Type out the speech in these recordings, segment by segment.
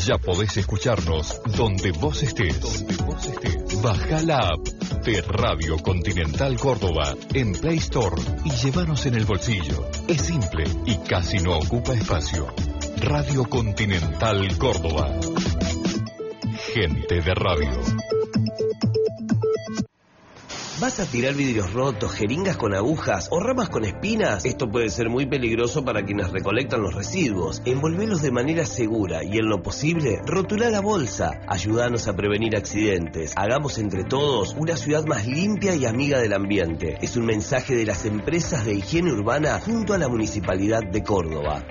Ya podés escucharnos donde vos estés. Baja la app de Radio Continental Córdoba en Play Store y llévanos en el bolsillo. Es simple y casi no ocupa espacio. Radio Continental Córdoba. Gente de radio. ¿Vas a tirar vidrios rotos, jeringas con agujas o ramas con espinas? Esto puede ser muy peligroso para quienes recolectan los residuos. Envolvelos de manera segura y, en lo posible, rotula la bolsa. Ayúdanos a prevenir accidentes. Hagamos entre todos una ciudad más limpia y amiga del ambiente. Es un mensaje de las empresas de higiene urbana junto a la Municipalidad de Córdoba.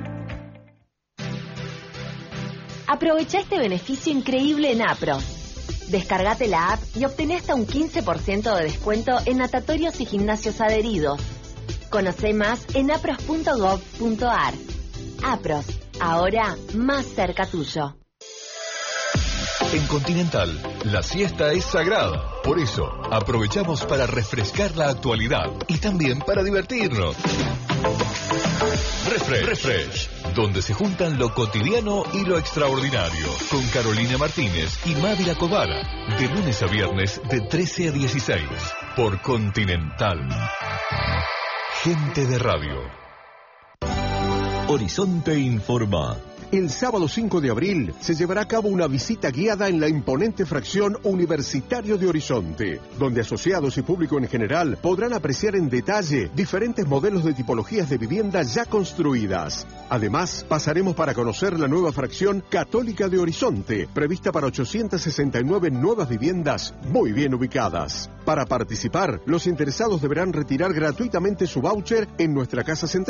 Aprovecha este beneficio increíble en APROS. Descargate la app y obtené hasta un 15% de descuento en natatorios y gimnasios adheridos. Conoce más en apros.gov.ar. APROS, ahora más cerca tuyo. En Continental, la siesta es sagrada. Por eso, aprovechamos para refrescar la actualidad y también para divertirnos. Refresh, donde se juntan lo cotidiano y lo extraordinario, con Carolina Martínez y Mávila Cobara, de lunes a viernes de 13 a 16, por Continental. Gente de radio. Horizonte informa. El sábado 5 de abril se llevará a cabo una visita guiada en la imponente fracción Universitario de Horizonte, donde asociados y público en general podrán apreciar en detalle diferentes modelos de tipologías de vivienda ya construidas. Además, pasaremos para conocer la nueva fracción Católica de Horizonte, prevista para 869 nuevas viviendas muy bien ubicadas. Para participar, los interesados deberán retirar gratuitamente su voucher en nuestra casa central